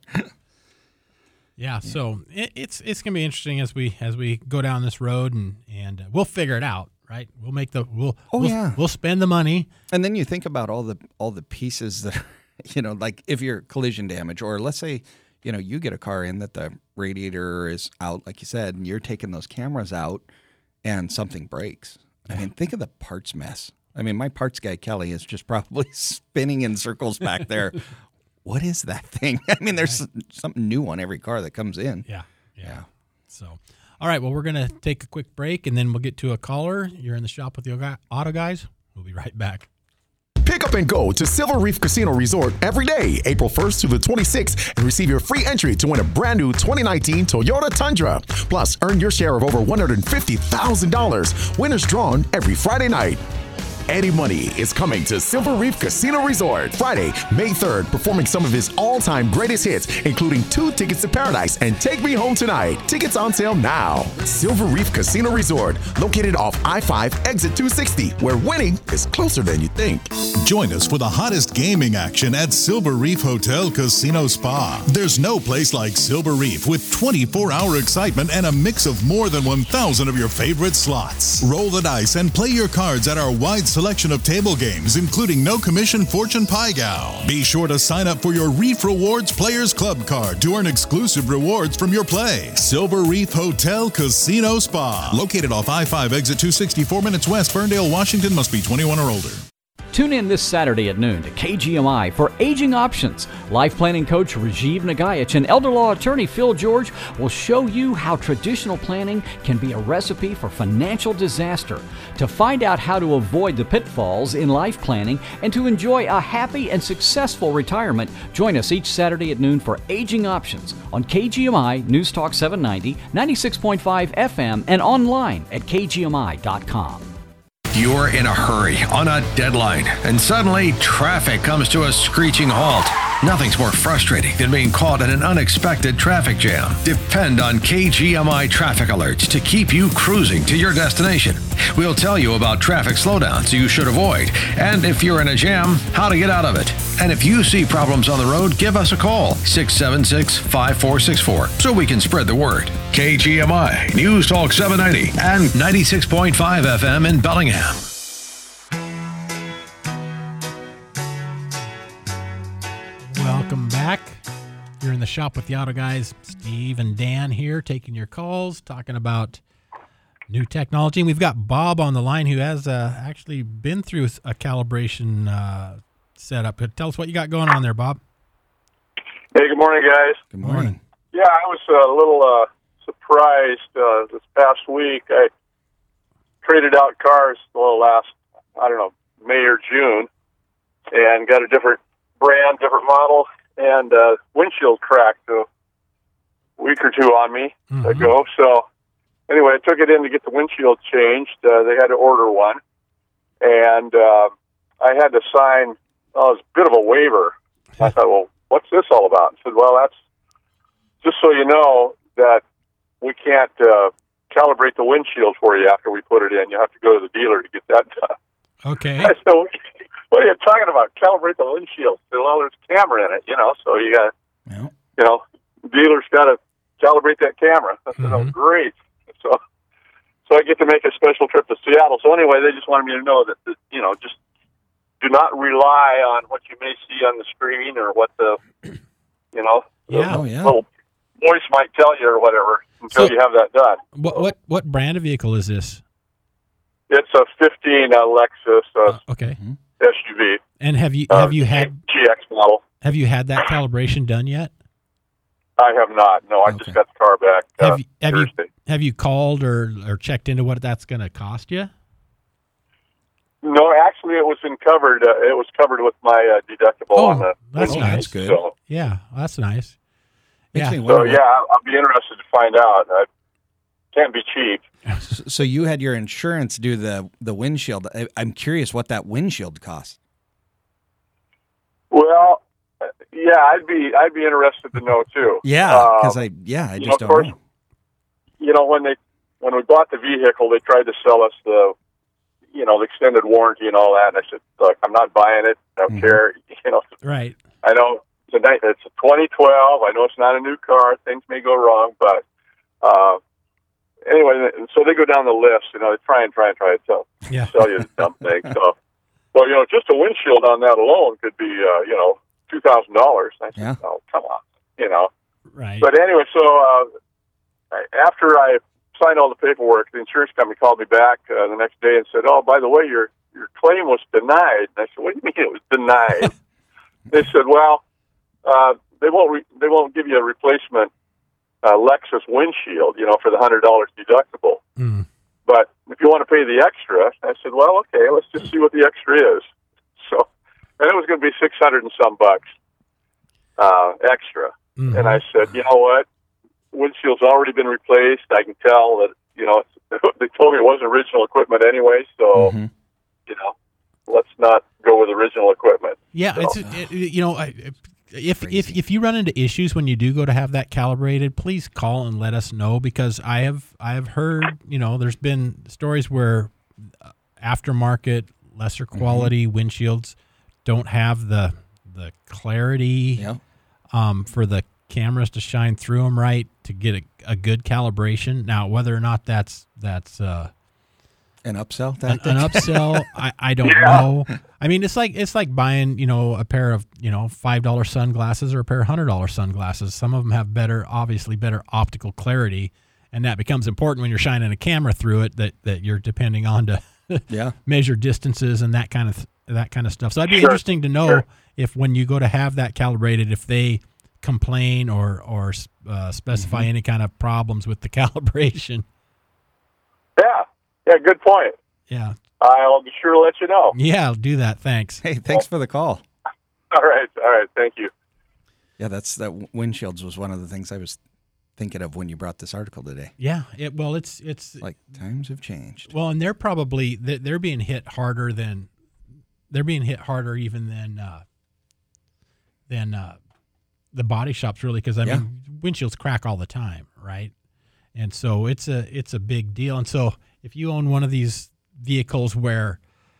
Yeah, so it, it's it's gonna be interesting as we as we go down this road, and and uh, we'll figure it out, right? We'll make the we'll Oh, we'll, yeah. we'll spend the money. And then you think about all the all the pieces that, you know, like if you're collision damage, or let's say, you know, you get a car in that the radiator is out, like you said, and you're taking those cameras out, and something breaks. I mean, think of the parts mess. I mean, my parts guy Kelly is just probably spinning in circles back there. What is that thing? I mean, there's something new on every car that comes in. Yeah, yeah. So, all right. Well, we're gonna take a quick break, and then we'll get to a caller. You're in the shop with the Auto Guys. We'll be right back. Pick up and go to Silver Reef Casino Resort every day, April first to the twenty-sixth, and receive your free entry to win a brand new twenty nineteen Toyota Tundra. Plus, earn your share of over one hundred fifty thousand dollars. Winners drawn every Friday night. Eddie Money is coming to Silver Reef Casino Resort Friday, May third, performing some of his all-time greatest hits, including Two Tickets to Paradise and Take Me Home Tonight. Tickets on sale now. Silver Reef Casino Resort, located off I five, exit two sixty, where winning is closer than you think. Join us for the hottest gaming action at Silver Reef Hotel Casino Spa. There's no place like Silver Reef with twenty-four hour excitement and a mix of more than one thousand of your favorite slots. Roll the dice and play your cards at our wide selection of table games, including no commission Fortune Pie Gal. Be sure to sign up for your Reef Rewards Players Club card to earn exclusive rewards from your play. Silver Reef Hotel Casino Spa, located off I five, exit two sixty-four minutes west, Ferndale, Washington. Must be twenty-one or older. Tune in this Saturday at noon to K G M I for Aging Options. Life planning coach Rajiv Nagayach and elder law attorney Phil George will show you how traditional planning can be a recipe for financial disaster. To find out how to avoid the pitfalls in life planning and to enjoy a happy and successful retirement, join us each Saturday at noon for Aging Options on K G M I News Talk seven ninety, ninety-six point five F M, and online at K G M I dot com. You're in a hurry, on a deadline, and suddenly traffic comes to a screeching halt. Nothing's more frustrating than being caught in an unexpected traffic jam. Depend on K G M I traffic alerts to keep you cruising to your destination. We'll tell you about traffic slowdowns you should avoid, and if you're in a jam, how to get out of it. And if you see problems on the road, give us a call, six seven six, five four six four, so we can spread the word. K G M I, News Talk seven ninety, and ninety-six point five F M in Bellingham. Welcome back. You're in the shop with the Auto Guys. Steve and Dan here taking your calls, talking about new technology. And we've got Bob on the line who has uh, actually been through a calibration uh, setup. Tell us what you got going on there, Bob. Hey, good morning, guys. Good morning. Yeah, I was a little uh, surprised uh, this past week. I traded out cars the last, I don't know, May or June, and got a different brand, different model, and uh, windshield cracked a week or two on me mm-hmm. ago. So anyway, I took it in to get the windshield changed. Uh, they had to order one, and uh, I had to sign oh, it was a bit of a waiver. I thought, well, what's this all about? I said, well, that's just so you know that we can't uh, calibrate the windshield for you after we put it in. You have to go to the dealer to get that done. Okay. I said, what are you talking about? Calibrate the windshield. I said, well, there's a camera in it, you know, so you got, yeah. you know, dealer's got to calibrate that camera. I said, mm-hmm. oh, great. So, so I get to make a special trip to Seattle. So anyway, they just wanted me to know that, that you know, just do not rely on what you may see on the screen or what the, you know, yeah. the Oh, yeah. little voice might tell you or whatever until so, you have that done. What what what brand of vehicle is this? It's a fifteen uh, Lexus uh, uh, okay. S U V. And have you uh, have you had G X model? Have you had that calibration done yet? I have not. No, I okay. just got the car back. Uh, have you, have Thursday. you have you called or or checked into what that's going to cost you? No, actually, it was in covered. Uh, it was covered with my uh, deductible oh, on the. That's oh, nice. That's good. So, yeah, that's nice. Yeah. So yeah, I'll be interested to find out. I can't be cheap. So you had your insurance do the the windshield. I, I'm curious what that windshield cost. Well, yeah, I'd be I'd be interested to know too. Yeah, because um, I yeah I just you know, don't course, know. You know, when they when we bought the vehicle, they tried to sell us the you know the extended warranty and all that. And I said, look, I'm not buying it. I don't mm-hmm. care. You know, right? I know it's a it's a twenty twelve. I know it's not a new car. Things may go wrong, but. Uh, Anyway, so they go down the list, you know, they try and try and try to sell, yeah. sell you something. So, well, you know, just a windshield on that alone could be, uh, you know, two thousand dollars. I said, yeah. oh, come on, you know. Right. But anyway, so uh, after I signed all the paperwork, the insurance company called me back uh, the next day and said, oh, by the way, your your claim was denied. And I said, what do you mean it was denied? They said, well, uh, they won't re- they won't give you a replacement Uh, Lexus windshield, you know, for the one hundred dollars deductible. Mm. But if you want to pay the extra, I said, well, okay, let's just see what the extra is. So, and it was going to be six hundred and some bucks uh, extra. Mm-hmm. And I said, you know what? Windshield's already been replaced. I can tell that, you know, they told me it wasn't original equipment anyway, so, mm-hmm. you know, let's not go with original equipment. Yeah, so. it's it, you know, I, if if if you run into issues when you do go to have that calibrated, please call and let us know, because I have I have heard, you know, there's been stories where aftermarket, lesser quality mm-hmm. windshields don't have the the clarity yeah. um, for the cameras to shine through them right to get a, a good calibration. Now, whether or not that's that's uh, An upsell? An, an upsell? I, I don't yeah. know. I mean, it's like it's like buying, you know, a pair of, you know, five dollar sunglasses or a pair of one hundred dollar sunglasses. Some of them have better, obviously better optical clarity, and that becomes important when you're shining a camera through it that, that you're depending on to yeah. measure distances and that kind of that kind of stuff. So it'd be sure. interesting to know sure. if when you go to have that calibrated, if they complain or, or uh, specify mm-hmm. any kind of problems with the calibration. Yeah. Yeah, good point. Yeah. I'll be sure to let you know. Yeah, I'll do that. Thanks. Hey, thanks for the call. All right. All right. Thank you. Yeah, that's that windshields was one of the things I was thinking of when you brought this article today. Yeah. It, well, it's it's like times have changed. Well, and they're probably they're being hit harder than they're being hit harder even than uh, than uh, the body shops, really, because I yeah. mean windshields crack all the time, right? And so it's a it's a big deal. And so if you own one of these vehicles where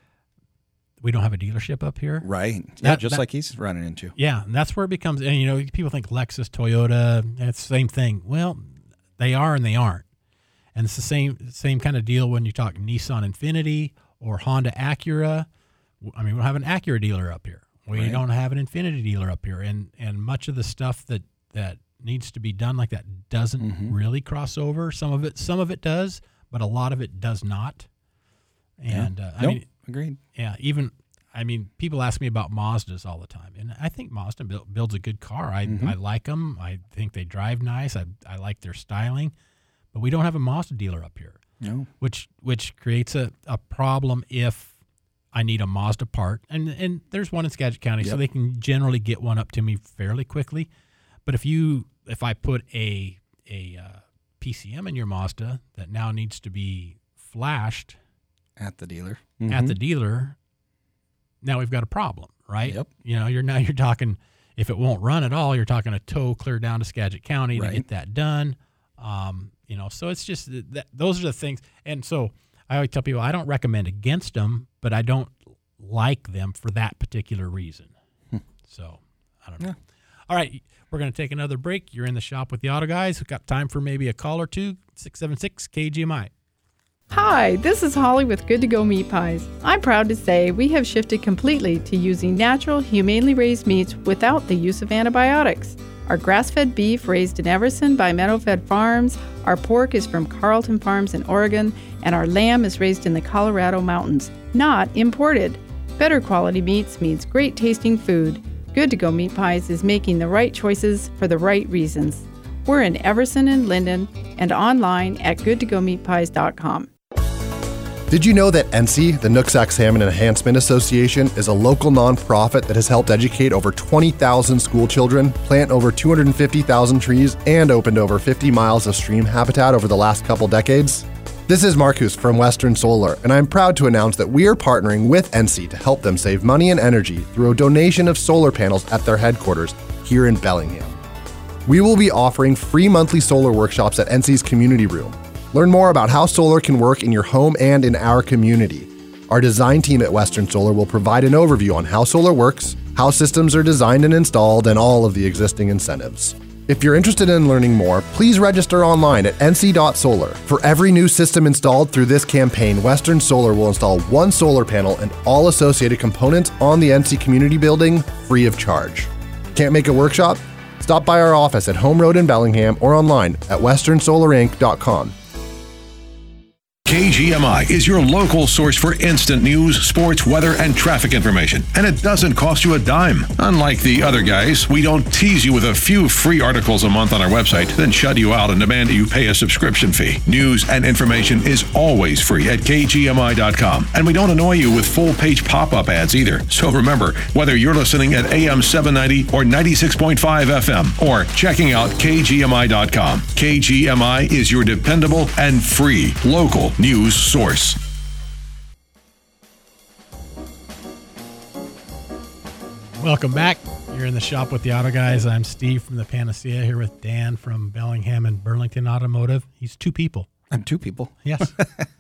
we don't have a dealership up here, right? That, yeah, just that, like he's running into. Yeah, and that's where it becomes. And you know, people think Lexus, Toyota, it's the same thing. Well, they are and they aren't. And it's the same same kind of deal when you talk Nissan Infiniti or Honda Acura. I mean, we don't have an Acura dealer up here. We right. don't have an Infiniti dealer up here, and and much of the stuff that that needs to be done like that doesn't mm-hmm. really cross over. Some of it, some of it does, but a lot of it does not. And yeah. uh, I nope. mean, agreed. Yeah, even I mean, people ask me about Mazdas all the time, and I think Mazda build, builds a good car. I mm-hmm. I like them. I think they drive nice. I I like their styling, but we don't have a Mazda dealer up here. No, which which creates a, a problem if I need a Mazda part, and and there's one in Skagit County, yep. so they can generally get one up to me fairly quickly. But if you if I put a a uh, P C M in your Mazda that now needs to be flashed at the dealer, mm-hmm. at the dealer, now we've got a problem, right? Yep. You know, you're now you're talking, if it won't run at all, you're talking a tow clear down to Skagit County right. to get that done. Um, you know, so it's just that those are the things. And so I always tell people I don't recommend against them, but I don't like them for that particular reason. Hmm. So I don't know. Yeah. All right, we're going to take another break. You're in the shop with the Auto Guys. We've got time for maybe a call or two. six seven six K G M I. Hi, this is Holly with Good to Go Meat Pies. I'm proud to say we have shifted completely to using natural, humanely raised meats without the use of antibiotics. Our grass-fed beef raised in Everson by Meadowfed Farms, our pork is from Carlton Farms in Oregon, and our lamb is raised in the Colorado mountains, not imported. Better quality meats means great tasting food. Good to Go Meat Pies is making the right choices for the right reasons. We're in Everson and Linden and online at good to go meat pies dot com. Did you know that N C, the Nooksack Salmon Enhancement Association, is a local nonprofit that has helped educate over twenty thousand school children, plant over two hundred fifty thousand trees, and opened over fifty miles of stream habitat over the last couple decades? This is Marcus from Western Solar, and I'm proud to announce that we are partnering with N C to help them save money and energy through a donation of solar panels at their headquarters here in Bellingham. We will be offering free monthly solar workshops at N C's community room. Learn more about how solar can work in your home and in our community. Our design team at Western Solar will provide an overview on how solar works, how systems are designed and installed, and all of the existing incentives. If you're interested in learning more, please register online at N C dot solar. For every new system installed through this campaign, Western Solar will install one solar panel and all associated components on the N C Community Building free of charge. Can't make a workshop? Stop by our office at Home Road in Bellingham or online at western solar inc dot com. K G M I is your local source for instant news, sports, weather, and traffic information. And it doesn't cost you a dime. Unlike the other guys, we don't tease you with a few free articles a month on our website, then shut you out and demand that you pay a subscription fee. News and information is always free at K G M I dot com. And we don't annoy you with full-page pop-up ads either. So remember, whether you're listening at A M seven ninety or ninety-six point five F M or checking out K G M I dot com, K G M I is your dependable and free local news source. Welcome back. You're in the shop with the Auto Guys. I'm Steve from the Panacea here with Dan from Bellingham and Burlington Automotive. He's two people. I'm two people. Yes.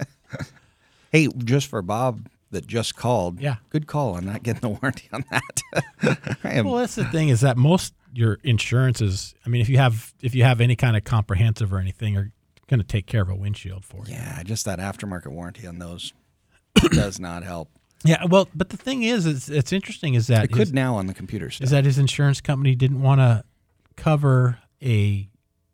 Hey, just for Bob that just called. Yeah. Good call. I'm not getting the warranty on that. I am, Well, that's the thing is that most your insurances, I mean, if you have if you have any kind of comprehensive or anything, are going to take care of a windshield for you. yeah, just that aftermarket warranty on those does not help. Yeah, well, but the thing is, is it's interesting is that It could his- now on the computer stuff. is that his insurance company didn't want to cover a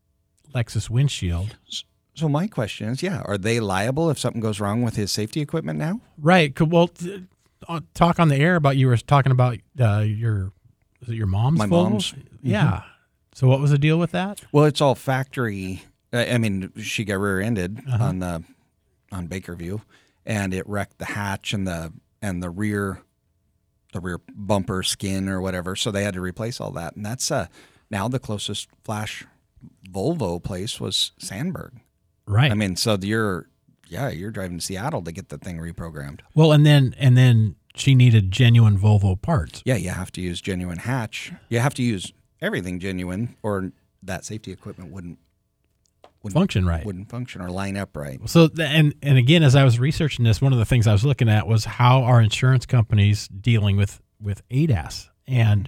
Lexus windshield. So my question is, yeah, are they liable if something goes wrong with his safety equipment now? Right. Could- Well, t- uh, talk on the air about you were talking about uh, your was it your mom's My Volvo? mom's. Yeah. Mhm. So what was the deal with that? Well, it's all factory. I I mean, she got rear-ended Uh-huh. on the on Bakerview, and it wrecked the hatch and the and the rear the rear bumper skin or whatever. So they had to replace all that, and that's uh now the closest Flash Volvo place was Sandburg. Right. I mean, so you're yeah you're driving to Seattle to get the thing reprogrammed. Well, and then and then she needed genuine Volvo parts. Yeah, you have to use genuine hatch. You have to use everything genuine, or that safety equipment wouldn't. Wouldn't, Function right. Wouldn't function or line up right. So th- and and again, as I was researching this, one of the things I was looking at was how are insurance companies dealing with with A D A S, and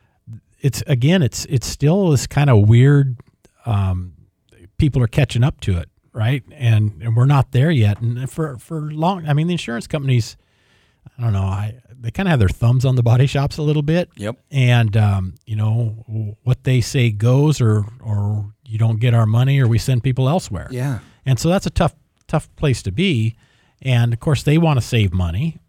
it's again, it's it's still this kind of weird. Um, people are catching up to it, right? And and we're not there yet. And for for long, I mean, the insurance companies, I don't know, I they kind of have their thumbs on the body shops a little bit. Yep. And um, you know what they say goes, or or you don't get our money, or we send people elsewhere. Yeah. And so that's a tough tough place to be. And of course, they want to save money,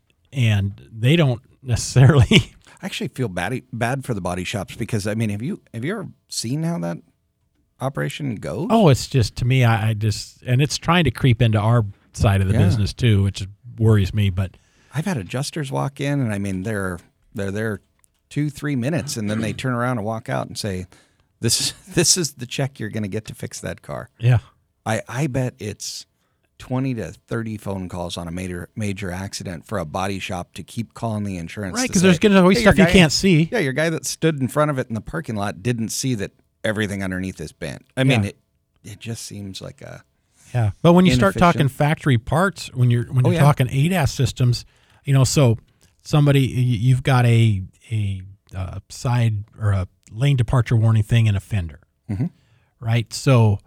and they don't necessarily. I actually feel bad bad for the body shops because I mean, have you have you ever seen how that operation goes? Oh, it's just to me, I, I just and it's trying to creep into our side of the Yeah. business too, which worries me. But I've had adjusters walk in, and I mean, they're they're there two three minutes, and then they turn around and walk out and say, "This is this is the check you're going to get to fix that car." Yeah. I I bet it's twenty to thirty phone calls on a major major accident for a body shop to keep calling the insurance. Right, to 'cause say, there's gonna always "Hey, your stuff you guy- can't see." Yeah, your guy that stood in front of it in the parking lot didn't see that everything underneath is bent. I mean, Yeah. it it just seems like a yeah. But when you start inefficient. talking factory parts, when you're when Oh, you're yeah. talking A D A S systems, you know, so somebody y- you've got a a uh, side or a lane departure warning thing in a fender, Mhm. right? So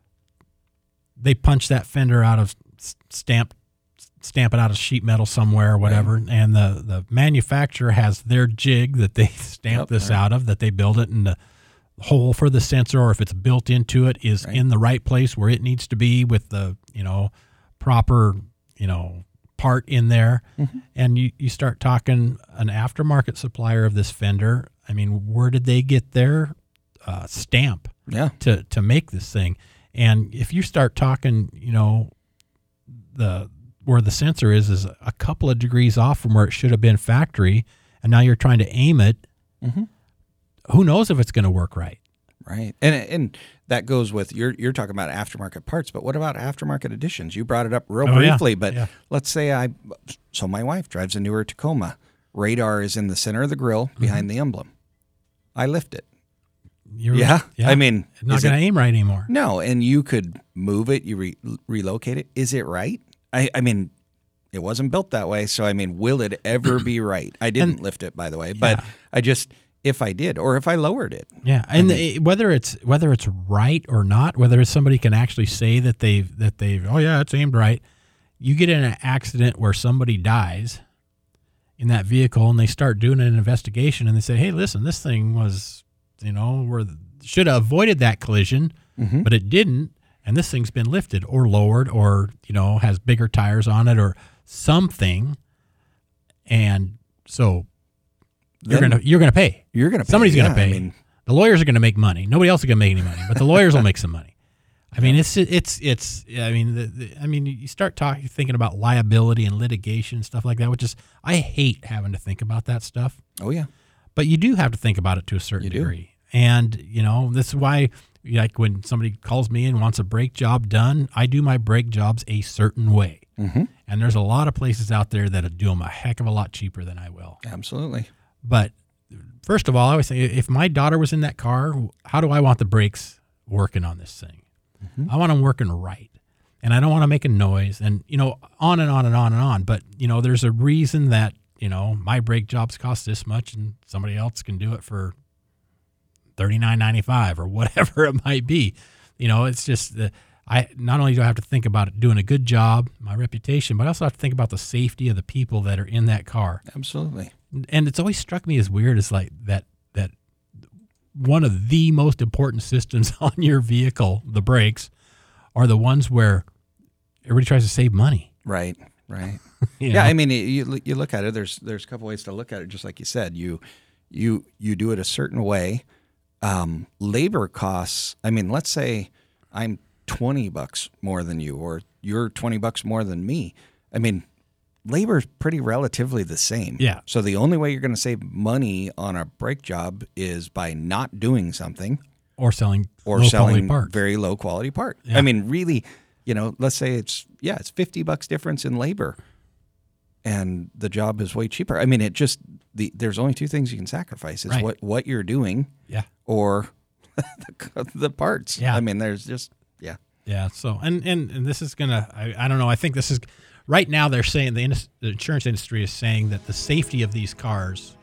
they punch that fender out of s- stamp stamp it out of sheet metal somewhere or whatever, and the the manufacturer has their jig that they stamp Yep, this right. out of, that they build it, and the hole for the sensor, or if it's built into it, is Right. in the right place where it needs to be with the, you know, proper, you know, part in there. Mm-hmm. And you, you start talking an aftermarket supplier of this fender. I mean, where did they get their uh, stamp Yeah. to, to make this thing? And if you start talking, you know, the where the sensor is is a couple of degrees off from where it should have been factory, and now you're trying to aim it. Mm-hmm. Who knows if it's going to work right? Right, and and that goes with you're you're talking about aftermarket parts, but what about aftermarket additions? You brought it up real Oh, yeah. briefly, but Yeah. let's say I so my wife drives a newer Tacoma. Radar is in the center of the grill behind the emblem. I lift it. You're, yeah. I mean, it's not is going to it- aim right anymore. No, and you could move it, you re- relocate it. Is it right? I, I mean, it wasn't built that way, so I mean, will it ever be right? I didn't And- lift it, by the way, but Yeah. I just if I did, or if I lowered it. Yeah, and the, whether it's whether it's right or not, whether somebody can actually say that they've that they've oh yeah, it's aimed right. You get in an accident where somebody dies in that vehicle, and they start doing an investigation, and they say, hey, listen, this thing was, you know, we should have avoided that collision, Mhm. but it didn't, and this thing's been lifted or lowered, or you know, has bigger tires on it, or something, and so. You're Then- gonna you're gonna pay. You're gonna pay, Somebody's yeah, gonna pay. I mean- the lawyers are gonna make money. Nobody else is gonna make any money, but the lawyers will make some money. I mean, it's it's it's. I mean, the, the, I mean, you start talking, thinking about liability and litigation and stuff like that, which is I hate having to think about that stuff. Oh yeah, but you do have to think about it to a certain You do. degree, and you know this is why, like when somebody calls me and wants a brake job done, I do my brake jobs a certain way. Mhm. And there's a lot of places out there that'll do them a heck of a lot cheaper than I will. Absolutely. But first of all, I always say, if my daughter was in that car, how do I want the brakes working on this thing? Mm-hmm. I want them working right. And I don't want to make a noise and, you know, on and on and on and on. But, you know, there's a reason that, you know, my brake jobs cost this much and somebody else can do it for thirty-nine ninety-five or whatever it might be. You know, it's just the, I not only do I have to think about it doing a good job, my reputation, but I also have to think about the safety of the people that are in that car. Absolutely. And it's always struck me as weird as like that that one of the most important systems on your vehicle, the brakes, are the ones where everybody tries to save money. Right, right. You yeah, know? I mean, you you look at it. There's there's a couple ways to look at it. Just like you said, you you you do it a certain way. Um, labor costs. I mean, let's say I'm twenty bucks more than you, or you're twenty bucks more than me. I mean, labor is pretty relatively the same. Yeah. So the only way you're going to save money on a brake job is by not doing something, Or selling or low selling quality parts. very low quality part. Yeah. I mean, really, you know, let's say it's yeah, it's fifty bucks difference in labor, and the job is way cheaper. I mean, it just the there's only two things you can sacrifice: is Right. what what you're doing, Yeah. or the, the parts. Yeah. I mean, there's just yeah. Yeah. So, and, and, and this is going to, I I don't know. I think this is, right now they're saying, the, indus- the insurance industry is saying that the safety of these cars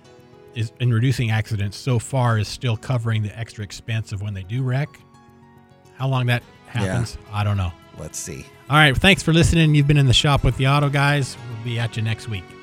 is in reducing accidents so far is still covering the extra expense of when they do wreck. How long that happens, I don't know. Let's see. All right. Thanks for listening. You've been in the shop with the Auto Guys. We'll be at you next week.